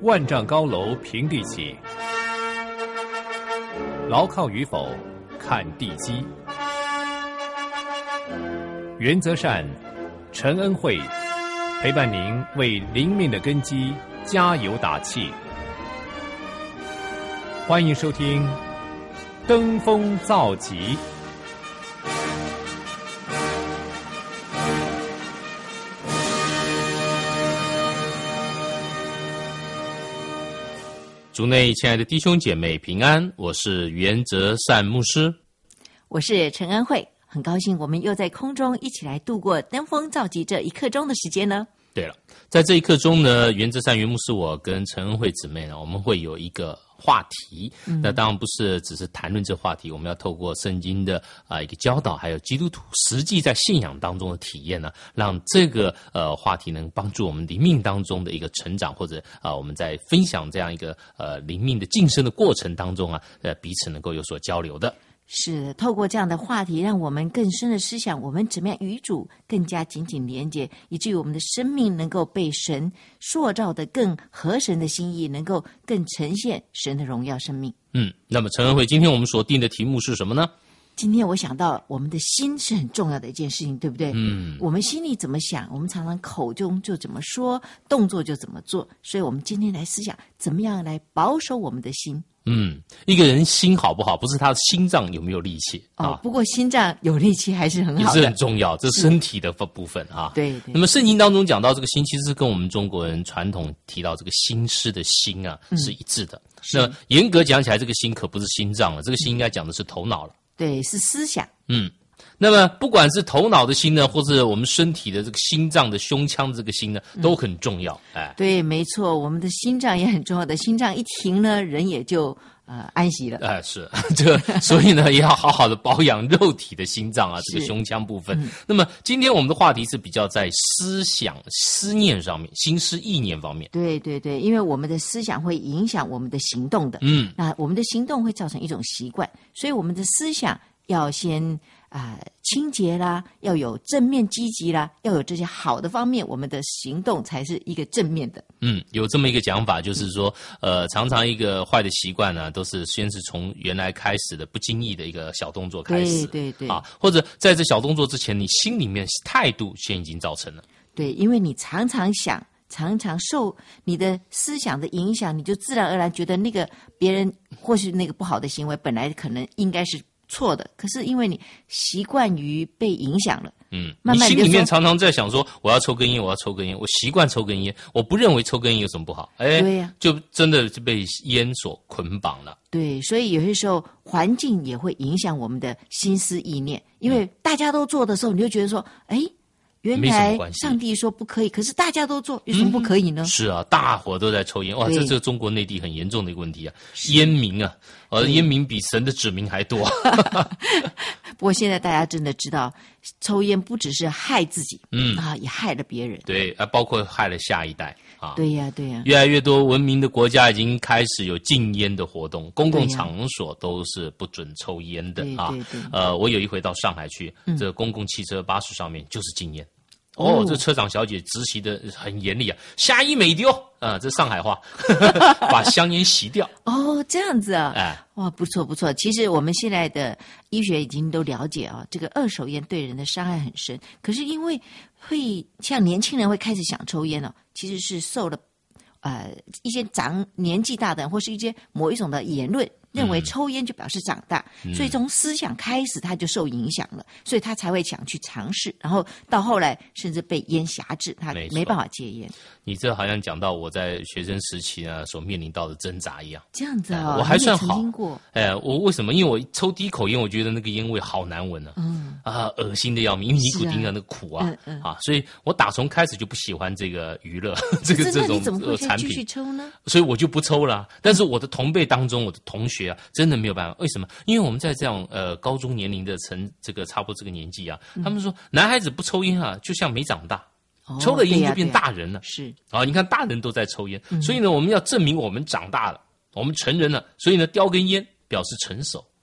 万丈高楼平地起，牢靠与否看地基。原则善，陈恩惠陪伴您为灵命的根基加油打气。欢迎收听《登峰造极》。 主内亲爱的弟兄姐妹平安，我是原则善牧师， 我是陈恩惠，很高兴我们又在空中一起来度过登峰造极这一刻钟的时间呢。 对了，在这一刻钟呢，原则善原牧师我跟陈恩惠姊妹呢，我们会有一个话题，那当然不是只是谈论这话题，我们要透过圣经的一个教导，还有基督徒实际在信仰当中的体验呢，让这个话题能帮助我们灵命当中的一个成长，或者我们在分享这样一个灵命的晋升的过程当中啊，彼此能够有所交流的。 是透过这样的话题，让我们更深的思想，我们怎么样与主更加紧紧连结，以至于我们的生命能够被神塑造的更合神的心意，能够更呈现神的荣耀生命。 那么陈恩惠，今天我们所定的题目是什么呢？ 今天我想到我们的心是很重要的一件事情，对不对？我们心里怎么想，我们常常口中就怎么说，动作就怎么做，所以我们今天来思想怎么样来保守我们的心。 一个人心好不好，不是他的心脏有没有力气不过心脏有力气还是很好的， 也是很重要，这是身体的部分啊。 对。 那么圣经当中讲到这个心，其实是跟我们中国人传统提到这个心思的心啊，是一致的。那严格讲起来，这个心可不是心脏了，这个心应该讲的是头脑了。 对，是思想。 那么不管是头脑的心呢，或者我们身体的这个心脏的胸腔的这个心呢，都很重要。 对，没错，我们的心脏也很重要的，心脏一停呢，人也就安息了。 是这个，所以呢，也要好好的保养肉体的心脏啊，这个胸腔部分。那么今天我们的话题是比较在思想、思念上面，心思意念方面。 对，因为我们的思想会影响我们的行动的。那我们的行动会造成一种习惯，所以我们的思想要先清洁啦，要有正面积极啦，要有这些好的方面，我们的行动才是一个正面的。 有这么一个讲法，就是说常常一个坏的习惯呢，都是先是从原来开始的不经意的一个小动作开始。 对或者在这小动作之前，你心里面态度先已经造成了。 对，因为你常常想，常常受你的思想的影响，你就自然而然觉得那个别人或许那个不好的行为本来可能应该是错的，可是因为你习惯于被影响了，慢慢你心里面常常在想说，我要抽根烟，我习惯抽根烟，我不认为抽根烟有什么不好， 对呀， 就真的是被烟所捆绑了。 对，所以有些时候环境也会影响我们的心思意念，因为大家都做的时候，你就觉得说，原来上帝说不可以，可是大家都做，有什么不可以呢？ 是啊，大伙都在抽烟，哇，这是中国内地很严重的一个问题啊，烟民啊，烟民比神的子民还多。 不过现在大家真的知道，抽烟不只是害自己，也害了别人， 对，包括害了下一代啊。 对呀。 越来越多文明的国家已经开始有禁烟的活动，公共场所都是不准抽烟的啊。我有一回到上海去，这公共汽车巴士上面就是禁烟。这车长小姐执行的很严厉啊，下一美丢这上海话，把香烟洗掉。 这样子啊，哇，不错。其实我们现在的医学已经都了解这个二手烟对人的伤害很深。可是因为会像年轻人会开始想抽烟其实是受了一些年纪大的人或是一些某一种的言论，认为抽烟就表示长大，所以从思想开始他就受影响了，所以他才会想去尝试，然后到后来甚至被烟辖制，他没办法戒烟。 你这好像讲到我在学生时期呢所面临到的挣扎一样。 这样子我还算好。 曾经过。 我为什么？因为我抽第一口烟，我觉得那个烟味好难闻恶心的要命，因为尼古丁的那个苦所以我打从开始就不喜欢这个娱乐，这种产品。 你怎么会继续抽呢？ 所以我就不抽了。但是我的同辈当中，我的同学真的没有办法。为什么？因为我们在这样高中年龄的这个差不多这个年纪他们说男孩子不抽烟就像没长大。抽了烟就变大人了， 是你看大人都在抽烟，所以呢，我们要证明我们长大了，我们成人了，所以呢，叼根烟表示成熟。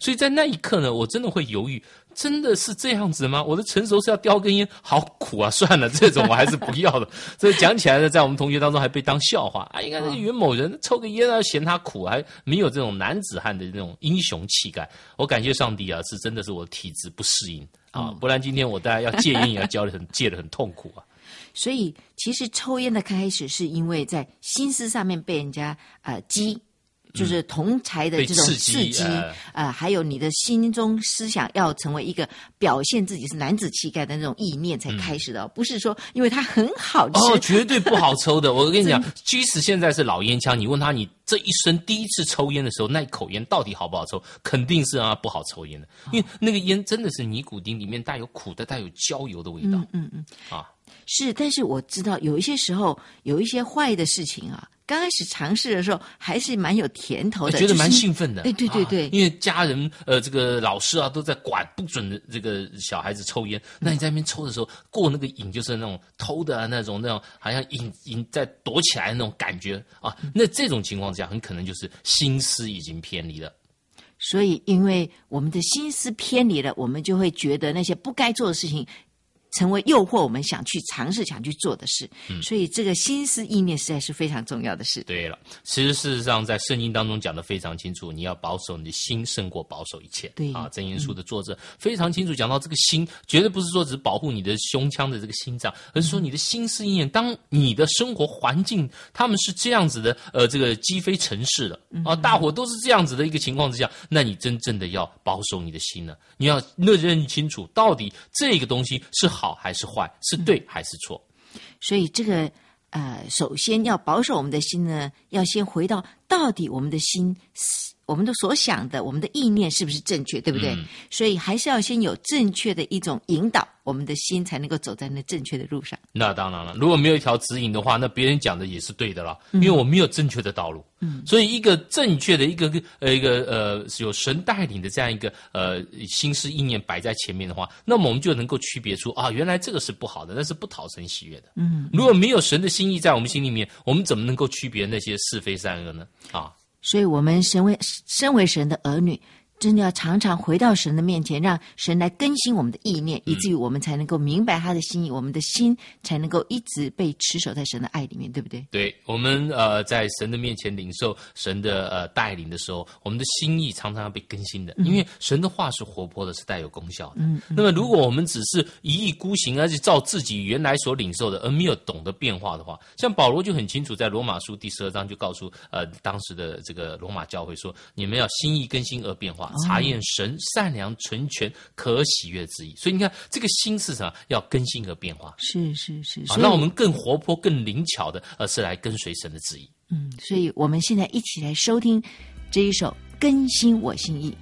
所以在那一刻呢，我真的会犹豫，真的是这样子吗？我的成熟是要叼根烟，好苦啊！算了，这种我还是不要的。所以讲起来呢，在我们同学当中还被当笑话啊！应该那个袁某人抽个烟啊，嫌他苦，还没有这种男子汉的那种英雄气概。我感谢上帝啊，是真的是我的体质不适应啊，不然今天我大家要戒烟也要戒得很痛苦啊。 所以其实抽烟的开始是因为在心思上面被人家就是同侪的这种刺激，还有你的心中思想要成为一个表现自己是男子气概的那种意念才开始的，不是说因为它很好吃， 绝对不好抽的。我跟你讲，即使现在是老烟枪，你问他你这一生第一次抽烟的时候，那一口烟到底好不好抽，肯定是让他不好抽烟的，因为那个烟真的是尼古丁里面带有苦的、带有焦油的味道。 是，但是我知道有一些时候有一些坏的事情啊。刚开始尝试的时候还是蛮有甜头的， 觉得蛮兴奋的。 对， 因为家人这个老师啊都在管，不准这个小孩子抽烟。那你在那边抽的时候，过那个瘾就是那种偷的那种好像瘾在躲起来的那种感觉啊。那这种情况下，很可能就是心思已经偏离了。 所以，因为我们的心思偏离了，我们就会觉得那些不该做的事情成为诱惑我们想去尝试想去做的事，所以这个心思意念实在是非常重要的事。 对了，其实事实上在圣经当中讲得非常清楚，你要保守你的心胜过保守一切。 对啊，箴言书的作者非常清楚讲到这个心，绝对不是说只保护你的胸腔的这个心脏，而是说你的心思意念，当你的生活环境他们是这样子的，这个鸡飞城市的啊，大伙都是这样子的一个情况之下，那你真正的要保守你的心呢，你要认清楚到底这个东西是好还是坏，是对还是错。 所以这个首先要保守我们的心呢，要先回到到底我们的心，我们的所想的，我们的意念是不是正确，对不对？所以还是要先有正确的一种引导，我们的心才能够走在那正确的路上。 那当然了，如果没有一条指引的话，那别人讲的也是对的了，因为我没有正确的道路。所以一个正确的一个有神带领的这样一个心思意念摆在前面的话，那么我们就能够区别出啊，原来这个是不好的，那是不讨神喜悦的。如果没有神的心意在我们心里面，我们怎么能够区别那些是非善恶呢？ 所以我们身为神的儿女，真的要常常回到神的面前，让神来更新我们的意念，以至于我们才能够明白他的心意，我们的心才能够一直被持守在神的爱里面，对不对？ 对，我们在神的面前领受神的带领的时候，我们的心意常常要被更新的，因为神的话是活泼的，是带有功效的。那么如果我们只是一意孤行，而且照自己原来所领受的，而没有懂得变化的话，像保罗就很清楚，在罗马书第12章就告诉当时的这个罗马教会说，你们要心意更新而变化，查验神善良纯全可喜悦之意。所以你看这个心是什么？要更新而变化。 是让我们更活泼更灵巧的是来跟随神的旨意。 所以我们现在一起来收听这一首更新我心意。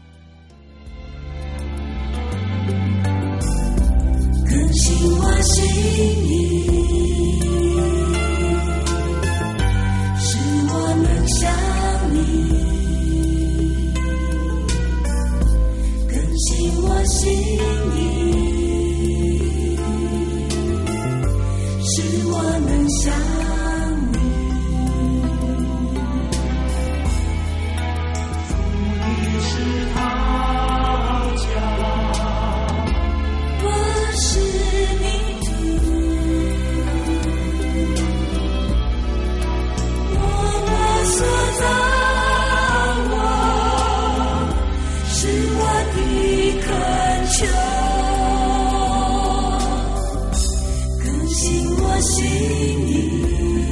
更新我心意，使我能像你。更新我心意，使我能像你。主你是他家，我是你主，我所造我，是我的恳求。更新我心意，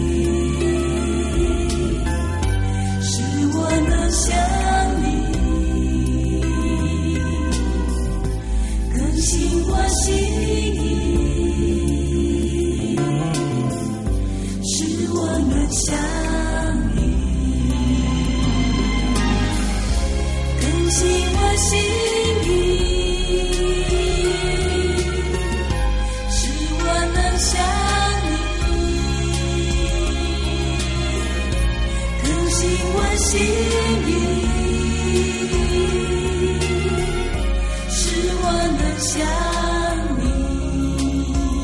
使我能像你。更新我心意，使我能像你。更新我心意，使我能像你。更新我心意，使我能像你。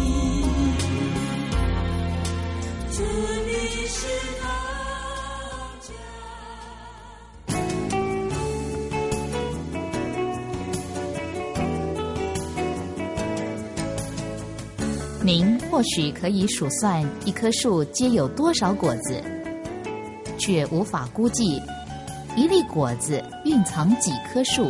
主你是他。 《 您或许可以数算一棵树结有多少果子，却无法估计一粒果子蕴藏几棵树。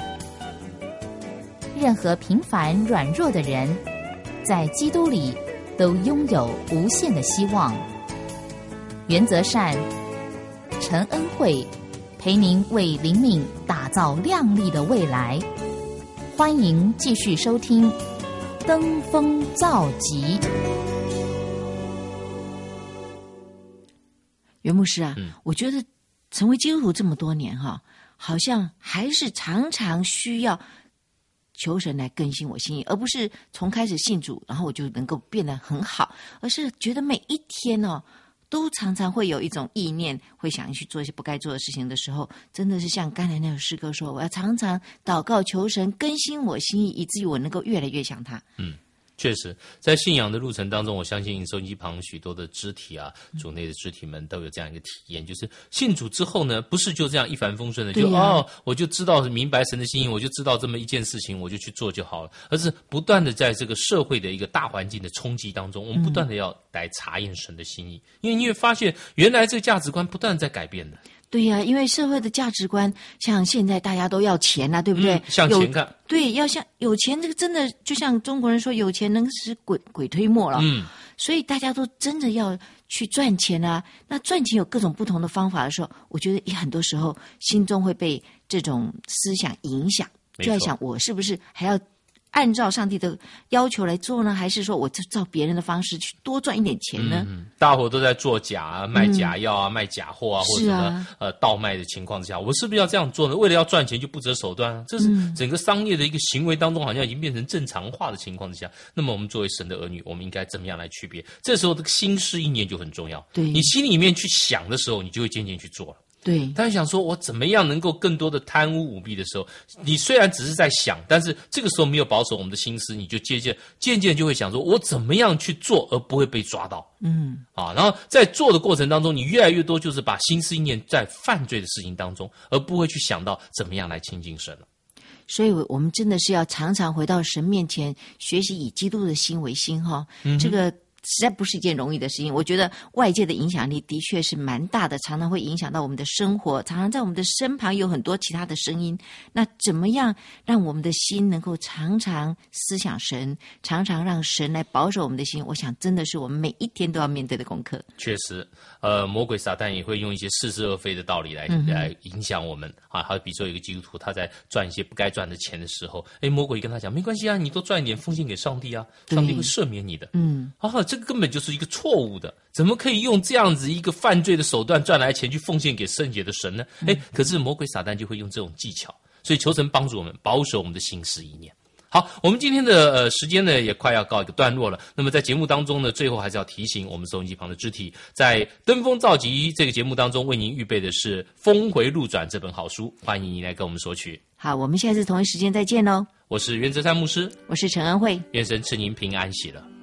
任何平凡软弱的人，在基督里都拥有无限的希望。原则善，陈恩惠陪您为灵命打造亮丽的未来。欢迎继续收听登峰造极。 袁牧师啊，我觉得成为基督徒这么多年哈，好像还是常常需要求神来更新我心意，而不是从开始信主然后我就能够变得很好，而是觉得每一天哦都常常会有一种意念，会想去做一些不该做的事情的时候，真的是像刚才那首诗歌说，我要常常祷告求神更新我心意，以至于我能够越来越像他。 确实，在信仰的路程当中，我相信收音机旁许多的肢体啊，主内的肢体们都有这样一个体验，就是信主之后呢，不是就这样一帆风顺的，就我就知道明白神的心意，我就知道这么一件事情，我就去做就好了，而是不断的在这个社会的一个大环境的冲击当中，我们不断的要来查验神的心意，因为你会发现，原来这个价值观不断在改变的。 对呀，因为社会的价值观，像现在大家都要钱啊，对不对？ 向前看。 对，要像有钱，这个真的就像中国人说，有钱能使鬼推磨了。所以大家都真的要去赚钱啊。那赚钱有各种不同的方法的时候，我觉得也很多时候心中会被这种思想影响，就在想我是不是还要按照上帝的要求来做呢，还是说我照别人的方式去多赚一点钱呢？ 大伙都在做假啊，卖假药啊，卖假货啊，或者什么倒卖的情况之下，我是不是要这样做呢？为了要赚钱就不择手段啊，这是整个商业的一个行为当中，好像已经变成正常化的情况之下。那么我们作为神的儿女，我们应该怎么样来区别？这时候这个心思意念就很重要。 对， 你心里面去想的时候，你就会渐渐去做了。 对， 但是想说我怎么样能够更多的贪污舞弊的时候，你虽然只是在想，但是这个时候没有保守我们的心思，你就渐渐就会想说我怎么样去做而不会被抓到。然后在做的过程当中，你越来越多就是把心思意念在犯罪的事情当中，而不会去想到怎么样来亲近神了。 所以我们真的是要常常回到神面前，学习以基督的心为心哈。这个实在不是一件容易的事情，我觉得外界的影响力的确是蛮大的，常常会影响到我们的生活，常常在我们的身旁有很多其他的声音。那怎么样让我们的心能够常常思想神，常常让神来保守我们的心，我想真的是我们每一天都要面对的功课。 确实，魔鬼撒旦也会用一些似是而非的道理来影响我们啊。好比说有一个基督徒他在赚一些不该赚的钱的时候，魔鬼跟他讲没关系啊，你多赚一点奉献给上帝啊，上帝会赦免你的。这个根本就是一个错误的，怎么可以用这样子一个犯罪的手段赚来钱去奉献给圣洁的神呢？可是魔鬼撒旦就会用这种技巧，所以求神帮助我们保守我们的心思意念。好，我们今天的时间呢也快要告一个段落了。那么在节目当中呢，最后还是要提醒我们收音机旁的肢体，在登峰造极这个节目当中，为您预备的是《峰回路转》这本好书，欢迎您来跟我们索取。 好，我们下次同一时间再见喽。 我是袁哲山牧师， 我是陈恩惠， 愿神赐您平安喜乐。